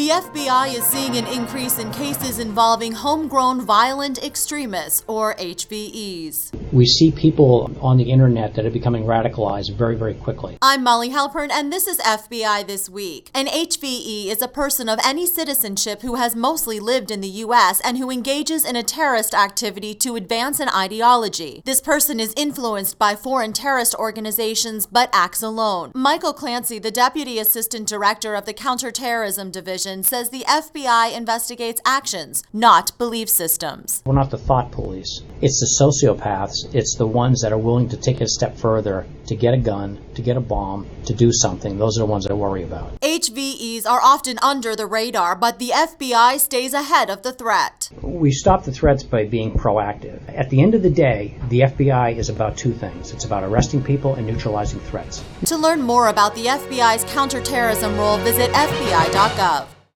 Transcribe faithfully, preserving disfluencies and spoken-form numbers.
The F B I is seeing an increase in cases involving homegrown violent extremists, or H V Es. We see people on the internet that are becoming radicalized very, very quickly. I'm Molly Halpern, and this is F B I This Week. An H V E is a person of any citizenship who has mostly lived in the U S and who engages in a terrorist activity to advance an ideology. This person is influenced by foreign terrorist organizations but acts alone. Michael Clancy, the Deputy Assistant Director of the Counterterrorism Division, says the F B I investigates actions, not belief systems. We're not the thought police. It's the sociopaths. It's the ones that are willing to take it a step further, to get a gun, to get a bomb, to do something. Those are the ones I worry about. H V Es are often under the radar, but the F B I stays ahead of the threat. We stop the threats by being proactive. At the end of the day, the F B I is about two things. It's about arresting people and neutralizing threats. To learn more about the F B I's counterterrorism role, visit F B I dot gov.